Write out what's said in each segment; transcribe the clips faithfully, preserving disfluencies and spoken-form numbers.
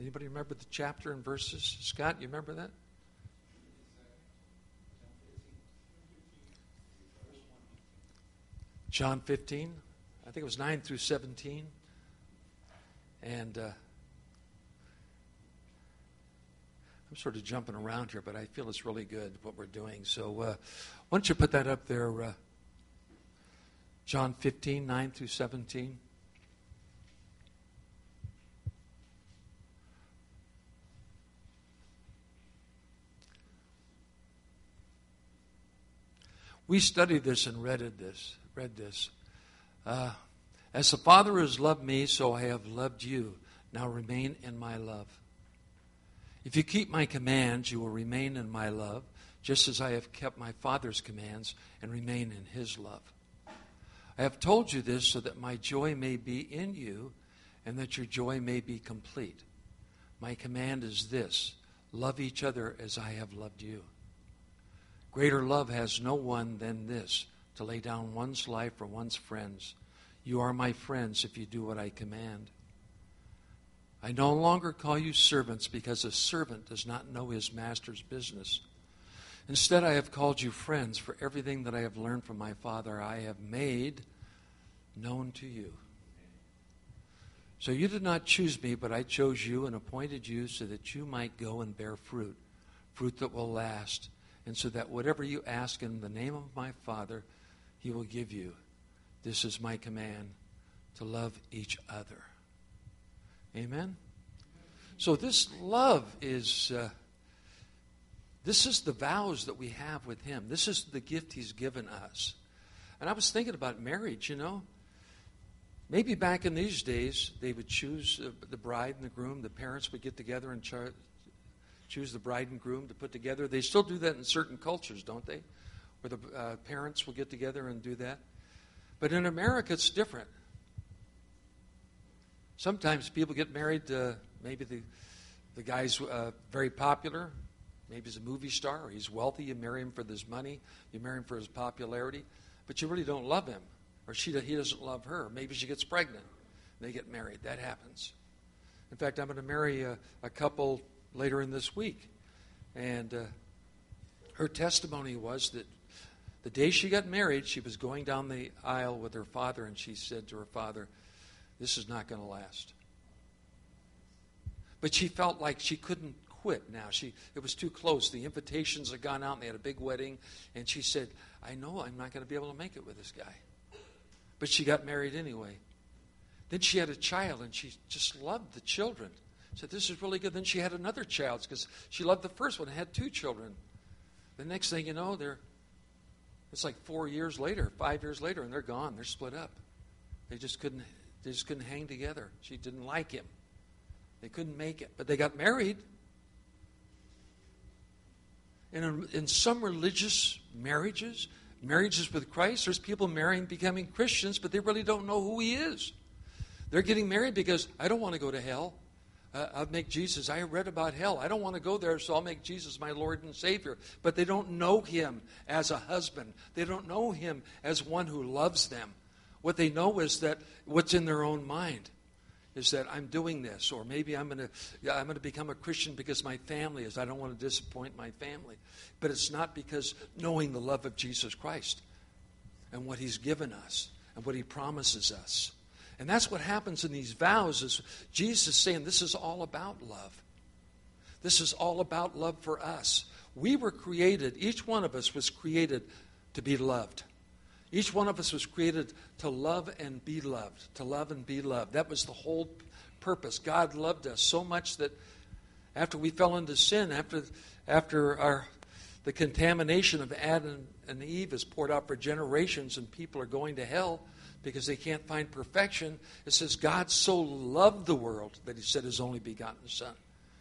Anybody remember the chapter and verses? Scott, you remember that? John fifteen. I think it was nine through seventeen. And uh, I'm sort of jumping around here, but I feel it's really good what we're doing. So uh, why don't you put that up there, uh, John fifteen, nine through seventeen. We studied this and read this. Read this. Uh, As the Father has loved me, so I have loved you. Now remain in my love. If you keep my commands, you will remain in my love, just as I have kept my Father's commands and remain in his love. I have told you this so that my joy may be in you and that your joy may be complete. My command is this: love each other as I have loved you. Greater love has no one than this, to lay down one's life for one's friends. You are my friends if you do what I command. I no longer call you servants, because a servant does not know his master's business. Instead, I have called you friends, for everything that I have learned from my Father I have made known to you. So you did not choose me, but I chose you and appointed you so that you might go and bear fruit, fruit that will last, and so that whatever you ask in the name of my Father, he will give you. This is my command, to love each other. Amen? So this love is, uh, this is the vows that we have with him. This is the gift he's given us. And I was thinking about marriage, you know. Maybe back in these days, they would choose uh, the bride and the groom. The parents would get together and char- choose the bride and groom to put together. They still do that in certain cultures, don't they? Where the uh, parents will get together and do that. But in America, it's different. Sometimes people get married to maybe the, the guy's uh, very popular. Maybe he's a movie star or he's wealthy. You marry him for his money. You marry him for his popularity. But you really don't love him. Or she he doesn't love her. Maybe she gets pregnant and they get married. That happens. In fact, I'm going to marry a, a couple later in this week. And uh, her testimony was that the day she got married, she was going down the aisle with her father, and she said to her father, "This is not going to last." But she felt like she couldn't quit now. She It was too close. The invitations had gone out, and they had a big wedding. And she said, "I know I'm not going to be able to make it with this guy." But she got married anyway. Then she had a child, and she just loved the children. Said, "This is really good." Then she had another child because she loved the first one and had two children. The next thing you know, they're It's like four years later, five years later, and they're gone. They're split up. They just couldn't. They just couldn't hang together. She didn't like him. They couldn't make it, but they got married. And in, in some religious marriages, marriages with Christ, there's people marrying, becoming Christians, but they really don't know who he is. They're getting married because I don't want to go to hell. Uh, I'll make Jesus. I read about hell. I don't want to go there, so I'll make Jesus my Lord and Savior. But they don't know him as a husband. They don't know him as one who loves them. What they know is that what's in their own mind is that I'm doing this, or maybe I'm going to I'm going to become a Christian because my family is. I don't want to disappoint my family. But it's not because knowing the love of Jesus Christ and what he's given us and what he promises us. And that's what happens in these vows is Jesus is saying this is all about love. This is all about love for us. We were created, each one of us was created to be loved. Each one of us was created to love and be loved. To love and be loved. That was the whole purpose. God loved us so much that after we fell into sin, after after our the contamination of Adam and Eve is poured out for generations and people are going to hell because they can't find perfection, it says God so loved the world that he sent his only begotten Son.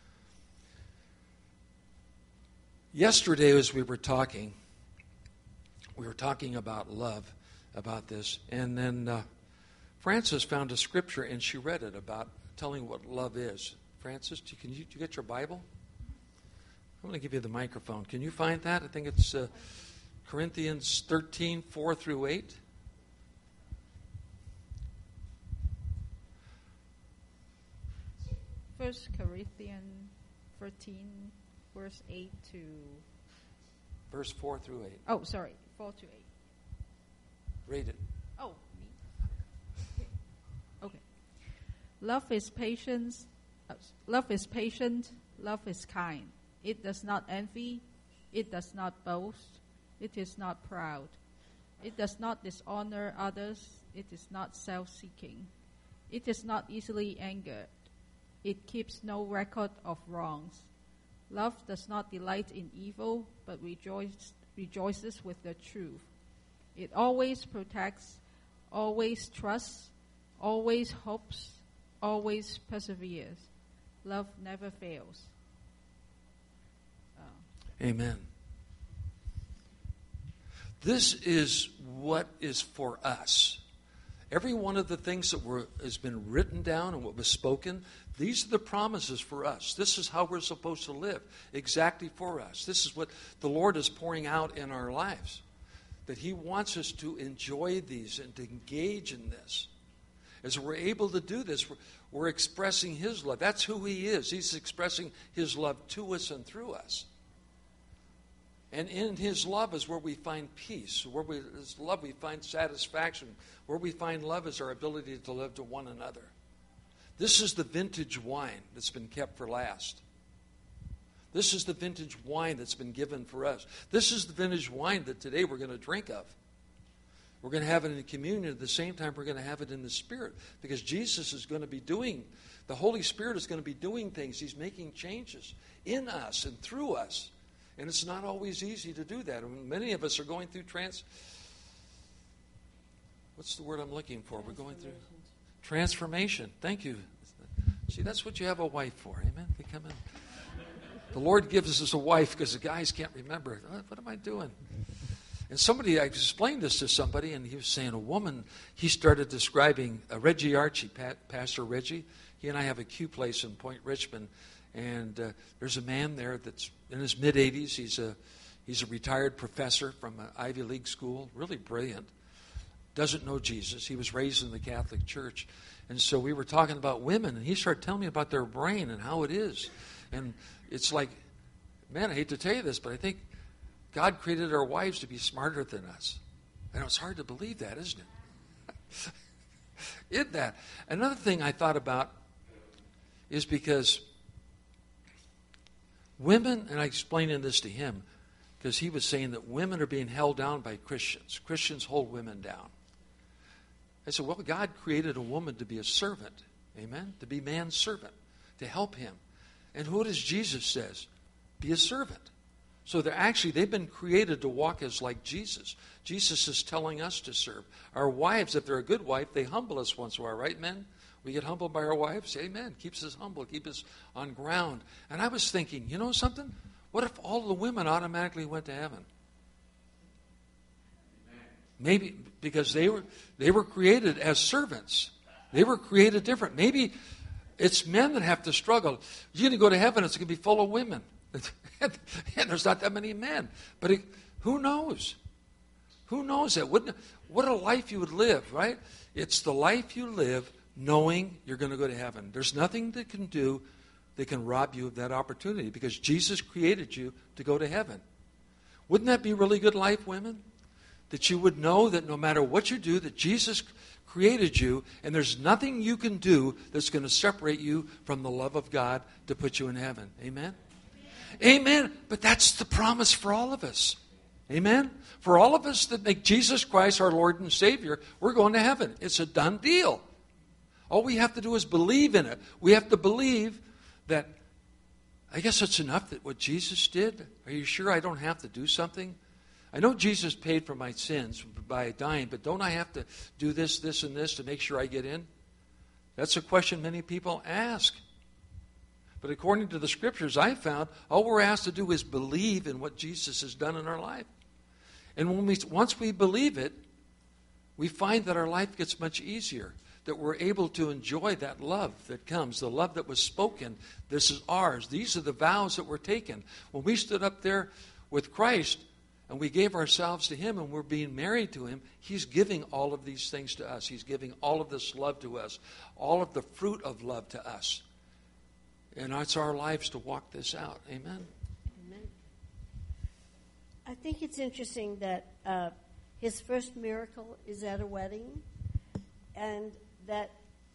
Yesterday as we were talking, we were talking about love, about this, and then uh, Frances found a scripture and she read it about telling what love is. Frances, can you, you get your Bible? I'm going to give you the microphone. Can you find that? I think it's uh, Corinthians thirteen, four through eight. First Corinthians thirteen, verse eight to... Verse four through eight. Oh, sorry, four to eight. Read it. Oh, me? Okay. Love is patience. Uh, love is patient. Love is kind. It does not envy. It does not boast. It is not proud. It does not dishonor others. It is not self-seeking. It is not easily angered. It keeps no record of wrongs. Love does not delight in evil, but rejoice, rejoices with the truth. It always protects, always trusts, always hopes, always perseveres. Love never fails. Uh, Amen. This is what is for us. Every one of the things that were has been written down and what was spoken, these are the promises for us. This is how we're supposed to live, exactly for us. This is what the Lord is pouring out in our lives, that He wants us to enjoy these and to engage in this. As we're able to do this, we're, we're expressing His love. That's who He is. He's expressing His love to us and through us. And in His love is where we find peace. Where we, His love we find satisfaction. Where we find love is our ability to live to one another. This is the vintage wine that's been kept for last. This is the vintage wine that's been given for us. This is the vintage wine that today we're going to drink of. We're going to have it in communion. At the same time, we're going to have it in the Spirit. Because Jesus is going to be doing, the Holy Spirit is going to be doing things. He's making changes in us and through us. And it's not always easy to do that. I mean, many of us are going through trans... What's the word I'm looking for? We're going through transformation. Thank you. See, that's what you have a wife for. Amen? They come in. The Lord gives us a wife because the guys can't remember. What am I doing? And somebody, I explained this to somebody, and he was saying a woman, he started describing uh, Reggie Archie, Pat, Pastor Reggie. He and I have a Q place in Point Richmond. And uh, there's a man there that's in his mid-eighties. He's a he's a retired professor from an Ivy League school, really brilliant. Doesn't know Jesus. He was raised in the Catholic Church. And so we were talking about women, and he started telling me about their brain and how it is. And it's like, man, I hate to tell you this, but I think God created our wives to be smarter than us. And it's hard to believe that, isn't it? Isn't that? Another thing I thought about is because women, and I explained this to him, because he was saying that women are being held down by Christians. Christians hold women down. I said, well, God created a woman to be a servant. Amen? To be man's servant. To help him. And who does Jesus says? Be a servant. So they're actually, they've been created to walk as like Jesus. Jesus is telling us to serve. Our wives, if they're a good wife, they humble us once in a while, right, men? We get humbled by our wives. Amen. Keeps us humble. Keeps us on ground. And I was thinking, you know something? What if all the women automatically went to heaven? Maybe because they were they were created as servants. They were created different. Maybe it's men that have to struggle. You're going to go to heaven, it's going to be full of women. And there's not that many men. But it, who knows? Who knows that? Wouldn't, what a life you would live, right? It's the life you live knowing you're going to go to heaven. There's nothing that can do that can rob you of that opportunity because Jesus created you to go to heaven. Wouldn't that be a really good life, women? That you would know that no matter what you do, that Jesus created you, and there's nothing you can do that's going to separate you from the love of God to put you in heaven. Amen? Amen. But that's the promise for all of us. Amen? For all of us that make Jesus Christ our Lord and Savior, we're going to heaven. It's a done deal. All we have to do is believe in it. We have to believe that, I guess it's enough that what Jesus did. Are you sure I don't have to do something? I know Jesus paid for my sins by dying, but don't I have to do this, this, and this to make sure I get in? That's a question many people ask. But according to the Scriptures I found, all we're asked to do is believe in what Jesus has done in our life. And when we, once we believe it, we find that our life gets much easier, that we're able to enjoy that love that comes, the love that was spoken. This is ours. These are the vows that were taken. When we stood up there with Christ and we gave ourselves to Him and we're being married to Him, He's giving all of these things to us. He's giving all of this love to us, all of the fruit of love to us. And it's our lives to walk this out. Amen? Amen. I think it's interesting that uh, his first miracle is at a wedding, and that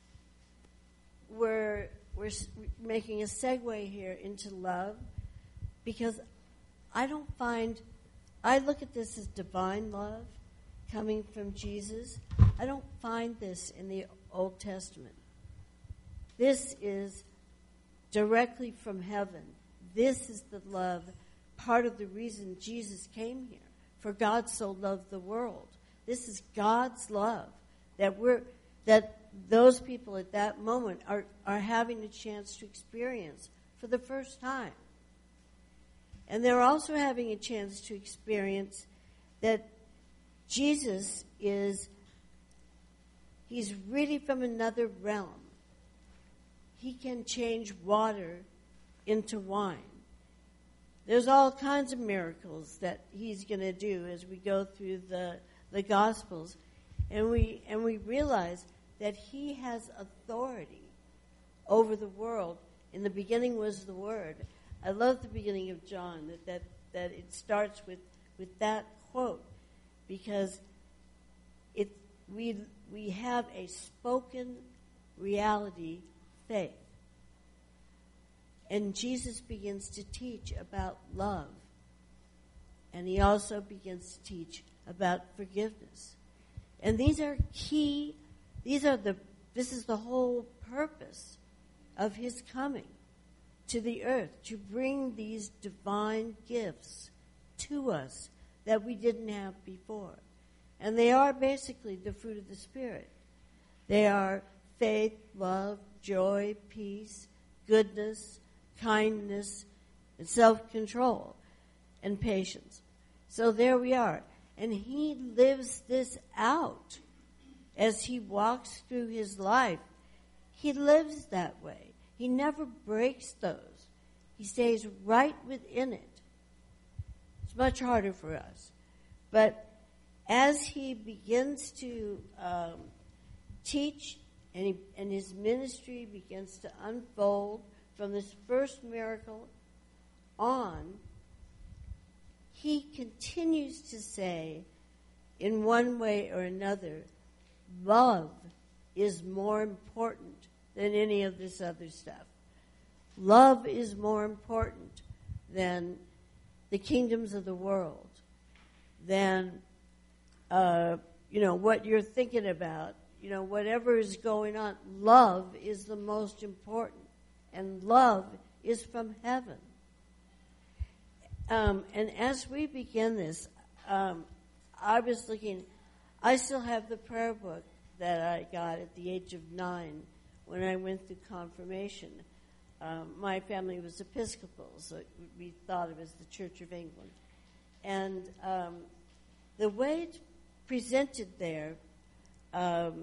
we're, we're making a segue here into love, because I don't find, I look at this as divine love coming from Jesus. I don't find this in the Old Testament. This is directly from heaven. This is the love, part of the reason Jesus came here. For God so loved the world. This is God's love that we're that those people at that moment are, are having a chance to experience for the first time. And they're also having a chance to experience that Jesus is, he's really from another realm. He can change water into wine. There's all kinds of miracles that he's going to do as we go through the the Gospels, and we and we realize that he has authority over the world. In the beginning was the Word. I love the beginning of John, that that, that it starts with, with that quote, because it we we have a spoken reality faith. And Jesus begins to teach about love. And he also begins to teach about forgiveness. And these are key, these are the, this is the whole purpose of his coming to the earth, to bring these divine gifts to us that we didn't have before. And they are basically the fruit of the Spirit. They are faith, love, joy, peace, goodness, kindness, and self-control, and patience. So there we are. And he lives this out as he walks through his life. He lives that way. He never breaks those. He stays right within it. It's much harder for us. But as he begins to um, teach, and, he, and his ministry begins to unfold from this first miracle on, he continues to say, in one way or another, love is more important than any of this other stuff. Love is more important than the kingdoms of the world, than, uh, you know, what you're thinking about, you know, whatever is going on. Love is the most important. And love is from heaven. Um, and as we begin this, um, I was looking, I still have the prayer book that I got at the age of nine when I went through confirmation. Um, my family was Episcopal, so we thought of it as the Church of England. And um, the way it's presented there, um,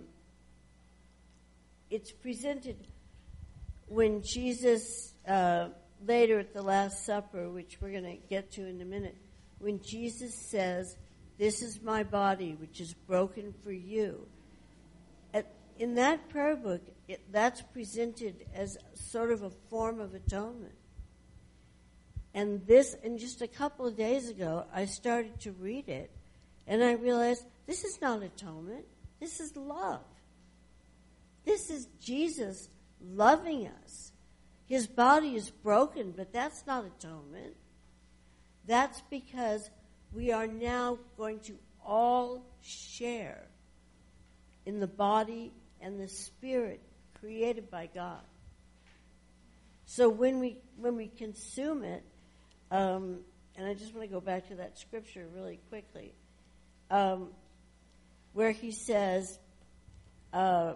it's presented when Jesus, uh, later at the Last Supper, which we're going to get to in a minute, when Jesus says, "This is my body, which is broken for you." At, in that prayer book, it, that's presented as sort of a form of atonement. And this, and just a couple of days ago, I started to read it, and I realized this is not atonement. This is love. This is Jesus loving us. His body is broken, but that's not atonement. That's because we are now going to all share in the body and the spirit created by God. So when we when we consume it, um, and I just want to go back to that scripture really quickly, um, where he says, uh,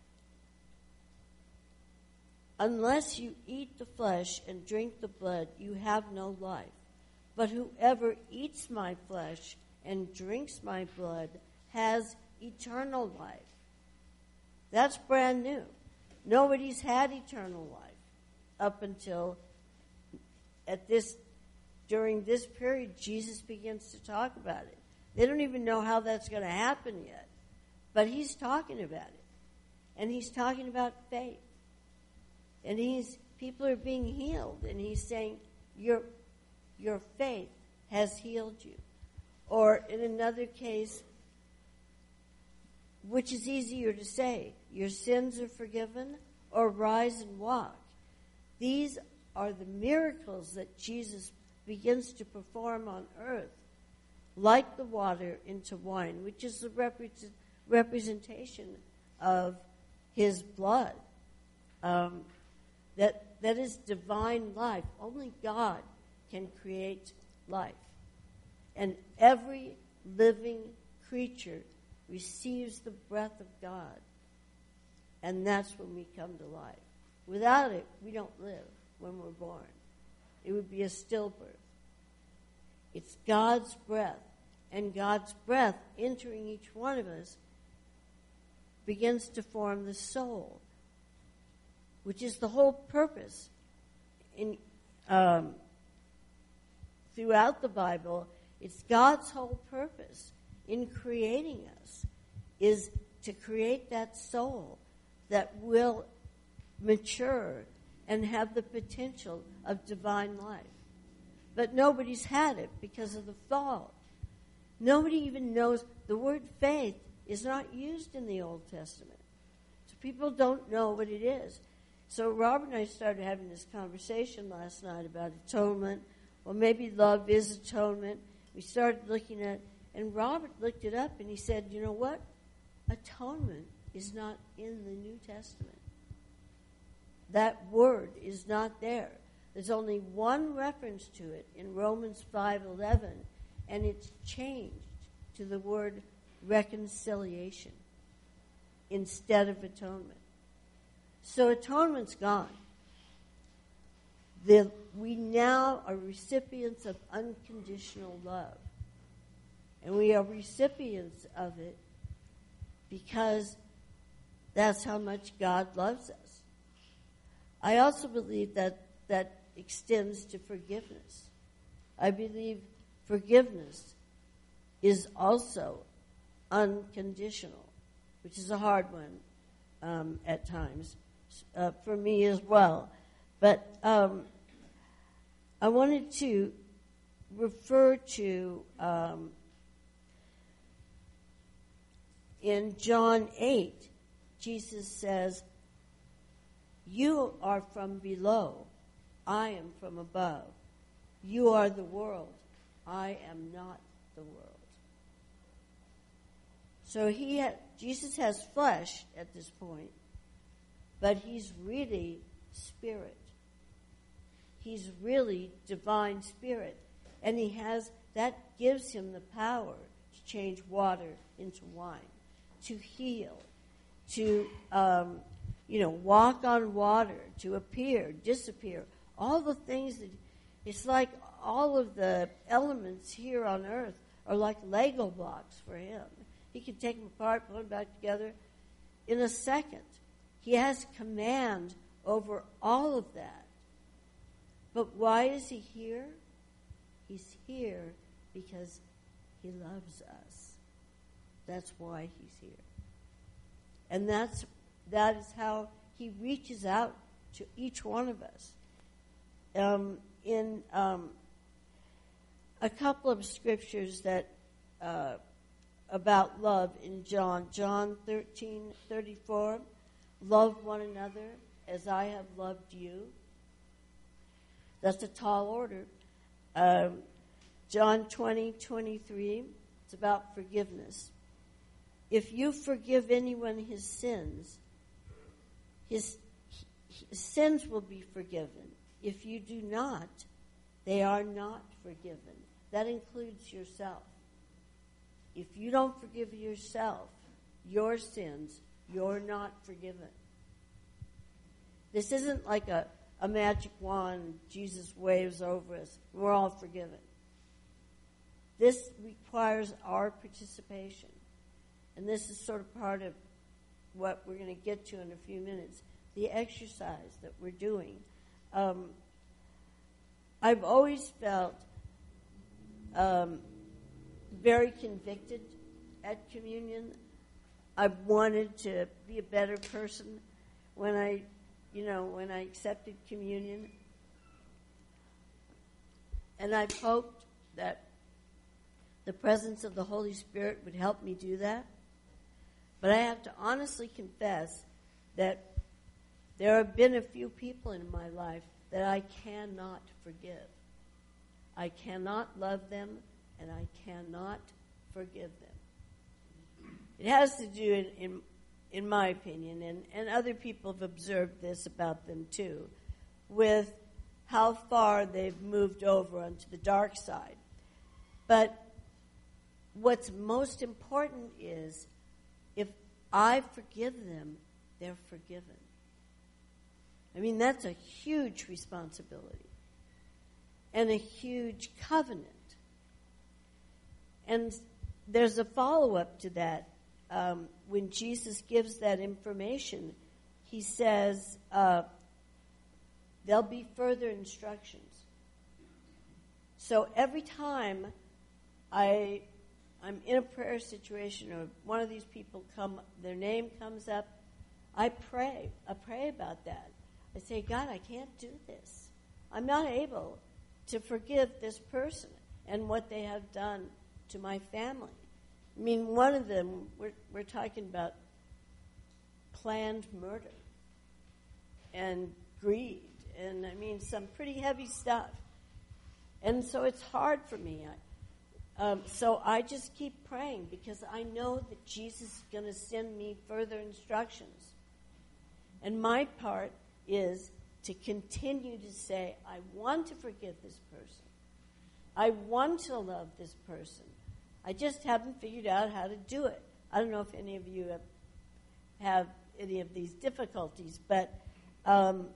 "Unless you eat the flesh and drink the blood, you have no life. But whoever eats my flesh and drinks my blood has eternal life." That's brand new. Nobody's had eternal life up until at this, during this period, Jesus begins to talk about it. They don't even know how that's going to happen yet. But he's talking about it. And he's talking about faith. And he's people are being healed, and he's saying, your, your faith has healed you. Or in another case, which is easier to say, your sins are forgiven, or rise and walk. These are the miracles that Jesus begins to perform on earth, like the water into wine, which is the repre- representation of his blood. Um, that that is divine life. Only God can create life. And every living creature receives the breath of God. And that's when we come to life. Without it, we don't live when we're born. It would be a stillbirth. It's God's breath. And God's breath entering each one of us begins to form the soul, which is the whole purpose. In um, throughout the Bible, it's God's whole purpose in creating us is to create that soul that will mature and have the potential of divine life. But nobody's had it because of the fall. Nobody even knows the word faith is not used in the Old Testament. So people don't know what it is. So Robert and I started having this conversation last night about atonement. Well, maybe love is atonement. We started looking at, and Robert looked it up and he said, you know what? Atonement is not in the New Testament. That word is not there. There's only one reference to it in Romans five eleven, and it's changed to the word reconciliation instead of atonement. So atonement's gone. The, we now are recipients of unconditional love. And we are recipients of it because that's how much God loves us. I also believe that that extends to forgiveness. I believe forgiveness is also unconditional, which is a hard one um, at times uh, for me as well. But um, I wanted to refer to um, in John eight, Jesus says, you are from below, I am from above. You are the world, I am not the world. So he ha- Jesus has flesh at this point, but he's really spirit. He's really divine spirit. And he has, that gives him the power to change water into wine, to heal, to, um, you know, walk on water, to appear, disappear. All the things that, it's like all of the elements here on earth are like Lego blocks for him. He can take them apart, put them back together in a second. He has command over all of that. But why is he here? He's here because he loves us. That's why he's here. And that's that is how he reaches out to each one of us. Um, in um, a couple of scriptures that uh, about love in John, John thirteen thirty-four, love one another as I have loved you. That's a tall order. Um, John twenty twenty-three, it's about forgiveness. If you forgive anyone his sins, his, his sins will be forgiven. If you do not, they are not forgiven. That includes yourself. If you don't forgive yourself, your sins, you're not forgiven. This isn't like a, a magic wand Jesus waves over us. We're all forgiven. This requires our participation. And this is sort of part of what we're going to get to in a few minutes, the exercise that we're doing. Um, I've always felt um, very convicted at communion. I've wanted to be a better person. When I you know, when I accepted communion. And I've hoped that the presence of the Holy Spirit would help me do that. But I have to honestly confess that there have been a few people in my life that I cannot forgive. I cannot love them, and I cannot forgive them. It has to do, in, in, in my opinion, and, and other people have observed this about them too, with how far they've moved over onto the dark side. But what's most important is if I forgive them, they're forgiven. I mean, that's a huge responsibility and a huge covenant. And there's a follow-up to that. Um, when Jesus gives that information, he says, uh, there'll be further instructions. So every time I, I'm in a prayer situation or one of these people come, their name comes up, I pray. I pray about that. I say, God, I can't do this. I'm not able to forgive this person and what they have done to my family. I mean, one of them, we're, we're talking about planned murder and greed and, I mean, some pretty heavy stuff. And so it's hard for me. I, um, so I just keep praying because I know that Jesus is going to send me further instructions. And my part is to continue to say, I want to forgive this person. I want to love this person. I just haven't figured out how to do it. I don't know if any of you have, have any of these difficulties, but um,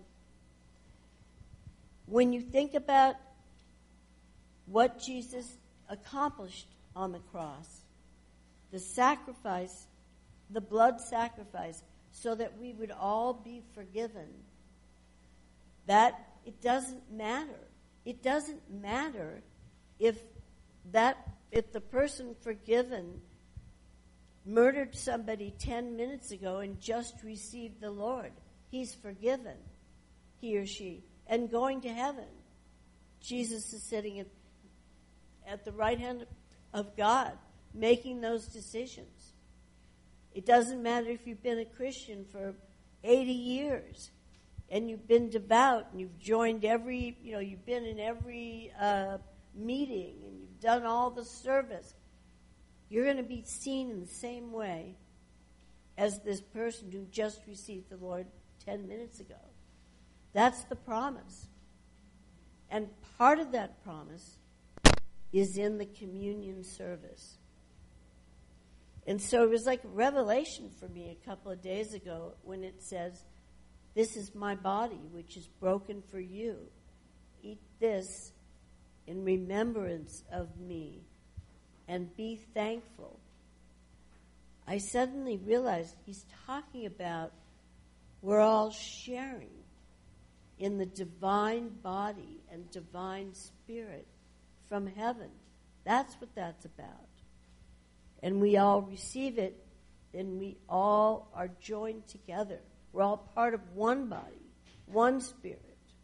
when you think about what Jesus accomplished on the cross, the sacrifice, the blood sacrifice, so that we would all be forgiven, that it doesn't matter. It doesn't matter if that if the person forgiven murdered somebody ten minutes ago and just received the Lord. He's forgiven, he or she, and going to heaven. Jesus is sitting at, at the right hand of God, making those decisions. It doesn't matter if you've been a Christian for eighty years and you've been devout and you've joined every, you know, you've been in every uh, meeting and you've done all the service. You're going to be seen in the same way as this person who just received the Lord ten minutes ago. That's the promise. And part of that promise is in the communion service. And so it was like a revelation for me a couple of days ago when it says, this is my body, which is broken for you. Eat this in remembrance of me and be thankful. I suddenly realized he's talking about we're all sharing in the divine body and divine spirit from heaven. That's what that's about. And we all receive it, and we all are joined together. We're all part of one body, one spirit.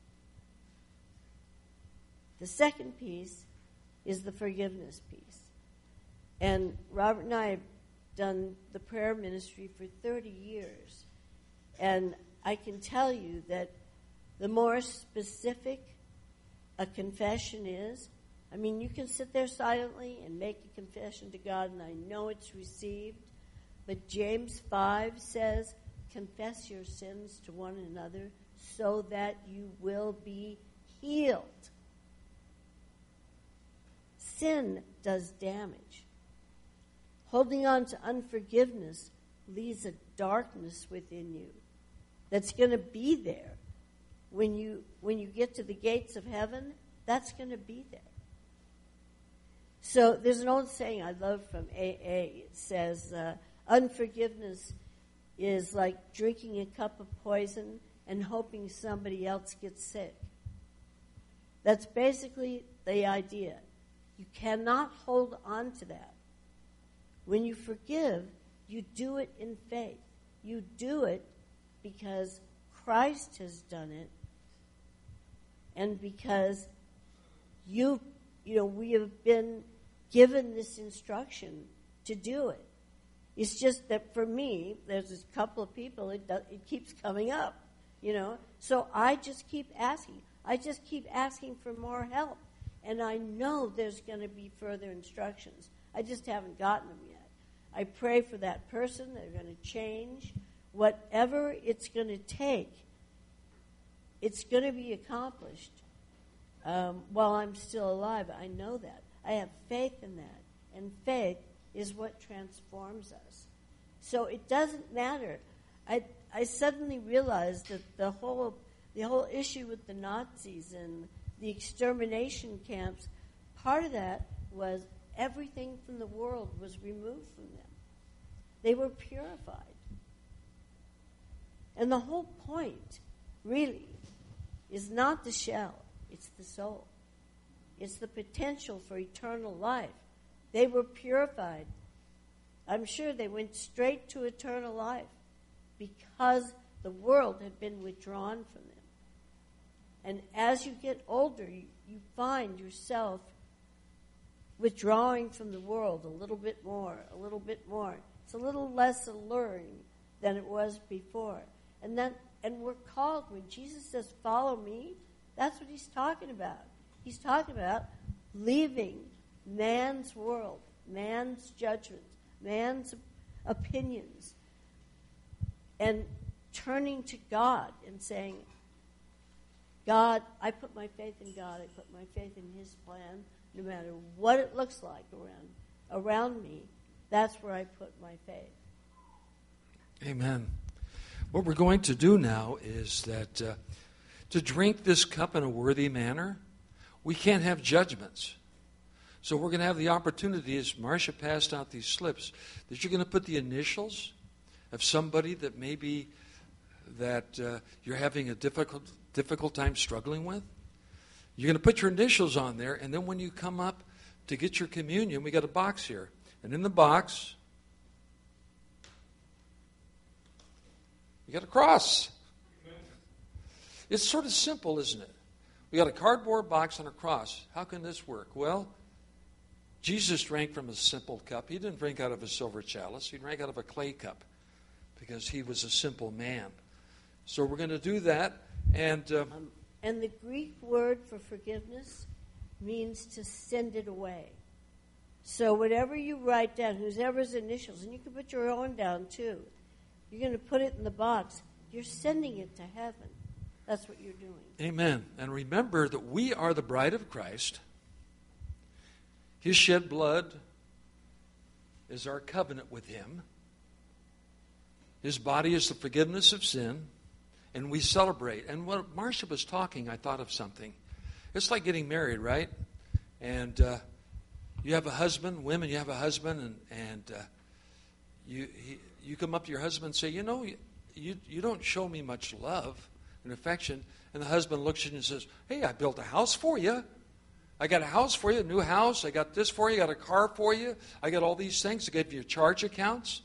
The second piece is the forgiveness piece. And Robert and I have done the prayer ministry for thirty years. And I can tell you that the more specific a confession is, I mean, you can sit there silently and make a confession to God, and I know it's received. But James five says, confess your sins to one another so that you will be healed. Sin does damage. Holding on to unforgiveness leaves a darkness within you that's going to be there. When you when you get to the gates of heaven, that's going to be there. So there's an old saying I love from A A. It says, uh, unforgiveness is like drinking a cup of poison and hoping somebody else gets sick. That's basically the idea. You cannot hold on to that. When you forgive, you do it in faith. You do it because Christ has done it, and because you, you know, we have been given this instruction to do it. It's just that for me, there's a couple of people, it, does, it keeps coming up, you know. So I just keep asking. I just keep asking for more help. And I know there's going to be further instructions. I just haven't gotten them yet. I pray for that person. They're going to change. Whatever it's going to take, it's going to be accomplished um, while I'm still alive. I know that. I have faith in that. And faith is what transforms us. So it doesn't matter. I I suddenly realized that the whole the whole issue with the Nazis and the extermination camps, part of that was everything from the world was removed from them. They were purified. And the whole point, really, is not the shell, it's the soul. It's the potential for eternal life. They were purified. I'm sure they went straight to eternal life because the world had been withdrawn from them. And as you get older, you, you find yourself withdrawing from the world a little bit more, a little bit more. It's a little less alluring than it was before. And then, and we're called, when Jesus says, follow me, that's what he's talking about. He's talking about leaving man's world, man's judgments, man's opinions, and turning to God and saying, God, I put my faith in God, I put my faith in his plan, no matter what it looks like around around me, that's where I put my faith. Amen. What we're going to do now is that uh, to drink this cup in a worthy manner, we can't have judgments. So we're going to have the opportunity, as Marcia passed out these slips, that you're going to put the initials of somebody that maybe that uh, you're having a difficult difficult time struggling with. You're going to put your initials on there, and then when you come up to get your communion, we got a box here. And in the box, you got a cross. It's sort of simple, isn't it? We got a cardboard box and a cross. How can this work? Well, Jesus drank from a simple cup. He didn't drink out of a silver chalice. He drank out of a clay cup because he was a simple man. So we're going to do that. And uh, um, and the Greek word for forgiveness means to send it away. So whatever you write down, whoever's initials, and you can put your own down too, you're going to put it in the box. You're sending it to heaven. That's what you're doing. Amen. And remember that we are the bride of Christ. His shed blood is our covenant with him. His body is the forgiveness of sin. And we celebrate. And when Marcia was talking, I thought of something. It's like getting married, right? And uh, you have a husband, women, you have a husband, and, and uh, you he, you come up to your husband and say, you know, you, you don't show me much love and affection. And the husband looks at you and says, hey, I built a house for you. I got a house for you, a new house. I got this for you. I got a car for you. I got all these things. I gave you charge accounts.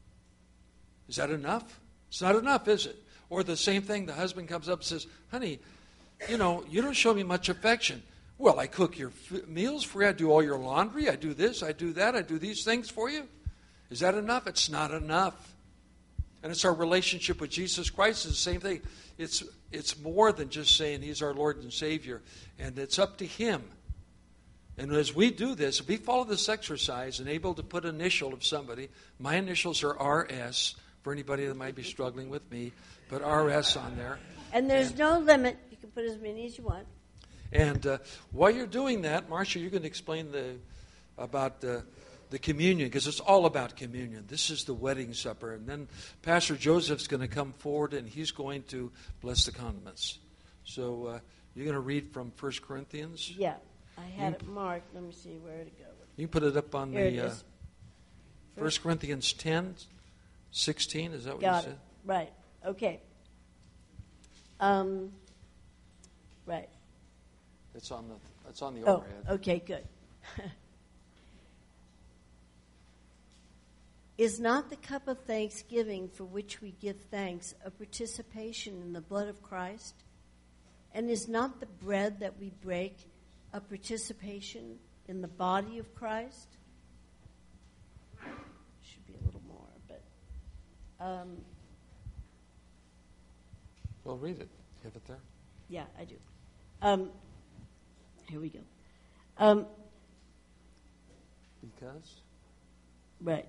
Is that enough? It's not enough, is it? Or the same thing, the husband comes up and says, honey, you know, you don't show me much affection. Well, I cook your f- meals for you. I do all your laundry. I do this. I do that. I do these things for you. Is that enough? It's not enough. And it's our relationship with Jesus Christ is the same thing. It's, it's more than just saying he's our Lord and Savior. And it's up to him. And as we do this, if we follow this exercise and able to put an initial of somebody, my initials are R S for anybody that might be struggling with me. Put R S on there. And there's and, no limit. You can put as many as you want. And uh, while you're doing that, Marcia, you're going to explain the about the, the communion, because it's all about communion. This is the wedding supper. And then Pastor Joseph's going to come forward, and he's going to bless the condiments. So uh, you're going to read from First Corinthians? Yeah. I had you, it marked. Let me see where to go. You can put it up on Here the uh, First Corinthians ten, sixteen. Is that what Got you said? It. Right. Okay. Um, right. It's on the it's on the oh, overhead. Okay, good. Is not the cup of thanksgiving for which we give thanks a participation in the blood of Christ? And is not the bread that we break a participation in the body of Christ? Should be a little more, but... Um, Well, read it. You have it there? yeah, I do. Um, here we go. Um, Because? right.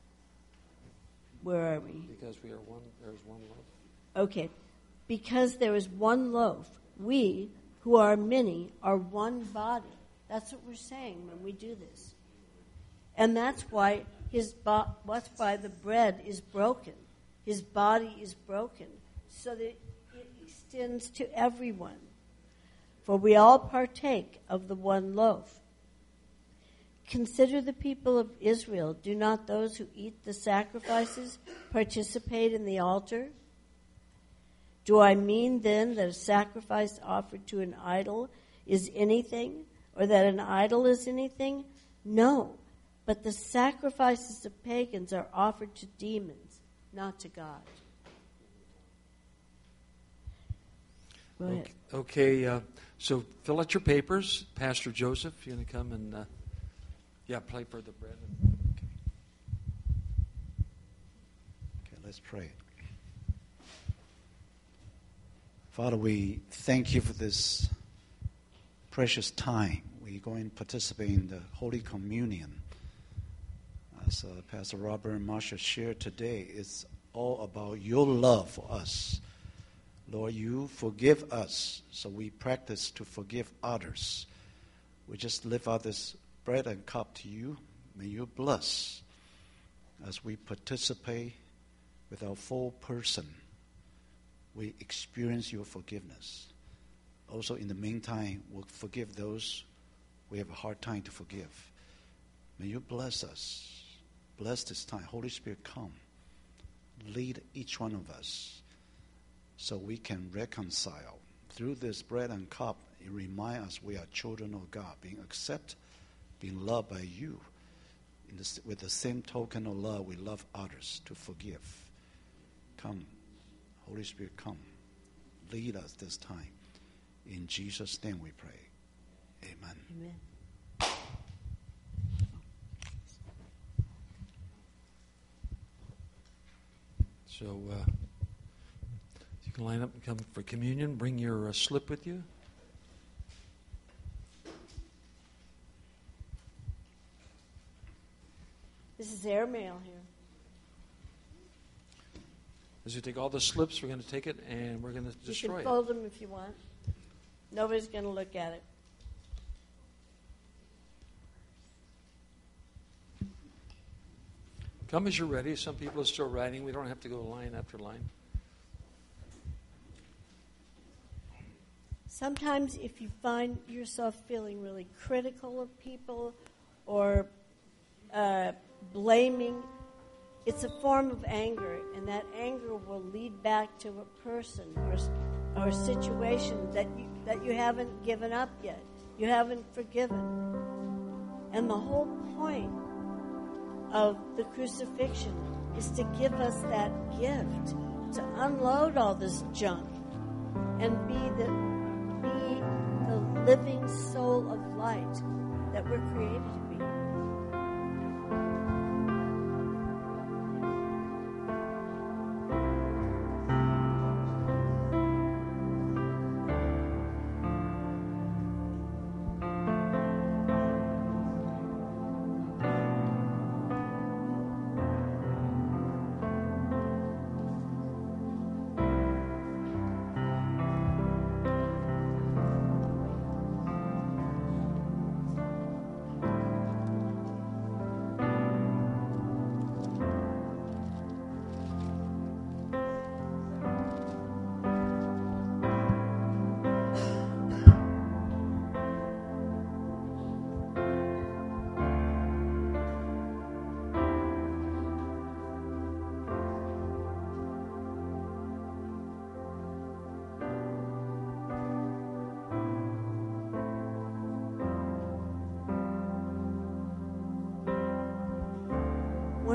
Where are we? Because we are one, there is one loaf. Okay. Because there is one loaf, we, who are many, are one body. That's what we're saying when we do this. And that's why his bo- that's why the bread is broken. His body is broken, so that it extends to everyone. For we all partake of the one loaf. Consider the people of Israel. Do not those who eat the sacrifices participate in the altar? Do I mean then that a sacrifice offered to an idol is anything, or that an idol is anything? No, but the sacrifices of pagans are offered to demons, not to God. Go ahead. Okay, uh, so fill out your papers. Pastor Joseph, you going to come and, uh, yeah, play for the bread. Okay. Okay, let's pray. Father, we thank you for this precious time. We're going to participate in the Holy Communion. As uh, Pastor Robert and Marsha shared today, it's all about your love for us. Lord, you forgive us, so we practice to forgive others. We just lift out this bread and cup to you. May you bless as we participate with our full person. We experience your forgiveness. Also, in the meantime, we'll forgive those we have a hard time to forgive. May you bless us. Bless this time. Holy Spirit, come. Lead each one of us so we can reconcile. Through this bread and cup, it reminds us we are children of God, being accepted, being loved by you. In this, with the same token of love, we love others to forgive. Come, Holy Spirit, come. Lead us this time. In Jesus' name we pray. Amen. Amen. So uh, you can line up and come for communion. Bring your uh, slip with you. This is airmail here. As you take all the slips, we're going to take it and we're going to You destroy can it. fold them if you want. Nobody's going to look at it. Come as you're ready. Some people are still writing. We don't have to go line after line. Sometimes if you find yourself feeling really critical of people or uh, blaming, it's a form of anger, and that anger will lead back to a person or, or a situation that you, that you haven't given up yet. You haven't forgiven. And the whole point of the crucifixion is to give us that gift, to unload all this junk and be the, be the living soul of light that we're created to be.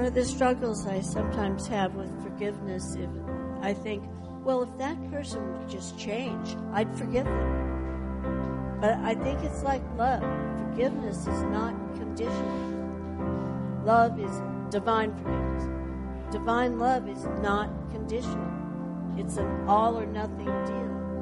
One of the struggles I sometimes have with forgiveness, if I think, well, if that person would just change, I'd forgive them. But I think it's like love. Forgiveness is not conditional. Love is divine forgiveness. Divine love is not conditional. It's an all or nothing deal.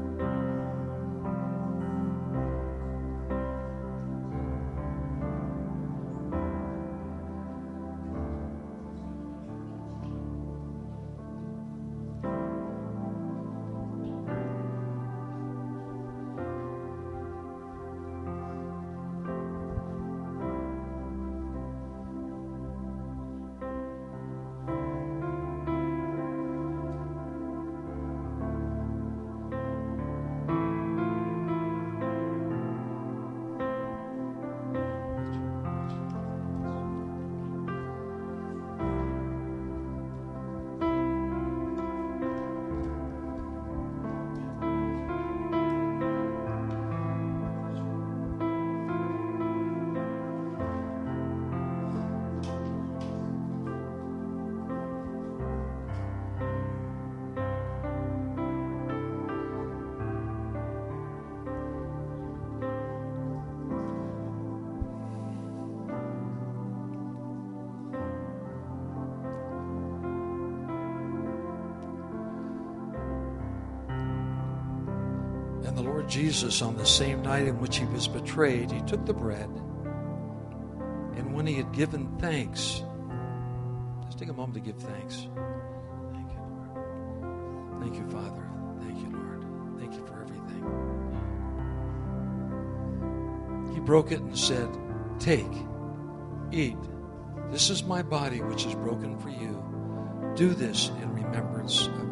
And the Lord Jesus, on the same night in which he was betrayed, he took the bread, and when he had given thanks, let's take a moment to give thanks. Thank you, Lord. Thank you, Father. Thank you, Lord. Thank you for everything. He broke it and said, "Take, eat. This is my body, which is broken for you. Do this in remembrance of me."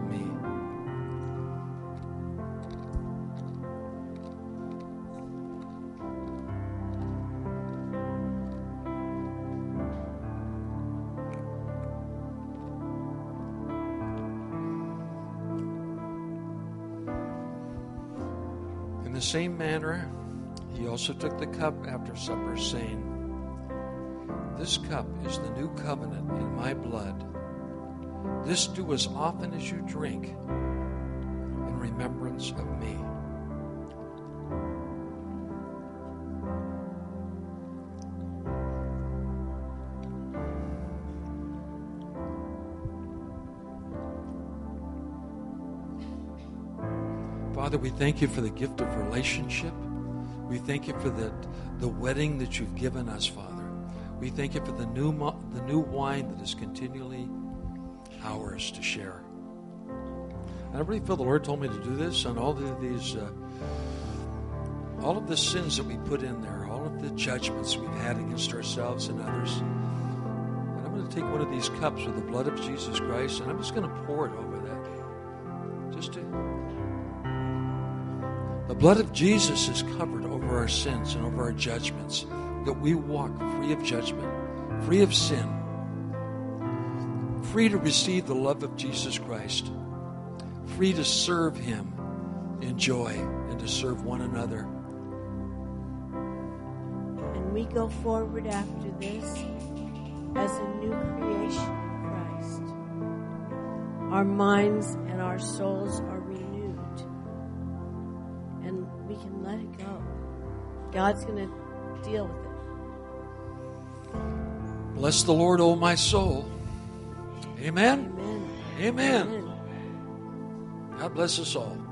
In the same manner, he also took the cup after supper, saying, "This cup is the new covenant in my blood. This do as often as you drink in remembrance of me." Father, we thank you for the gift of relationship. We thank you for the, the wedding that you've given us, Father. We thank you for the new mo- the new wine that is continually ours to share. And I really feel the Lord told me to do this on all of these, uh, all of the sins that we put in there, all of the judgments we've had against ourselves and others. And I'm going to take one of these cups with the blood of Jesus Christ, and I'm just going to pour it over that. Just to... The blood of Jesus is covered over our sins and over our judgments, that we walk free of judgment, free of sin, free to receive the love of Jesus Christ, free to serve him in joy and to serve one another. And we go forward after this as a new creation in Christ. Our minds and our souls are renewed, and we can let it go. God's going to deal with it. Bless the Lord, O my soul. Amen. Amen. Amen. Amen. God bless us all.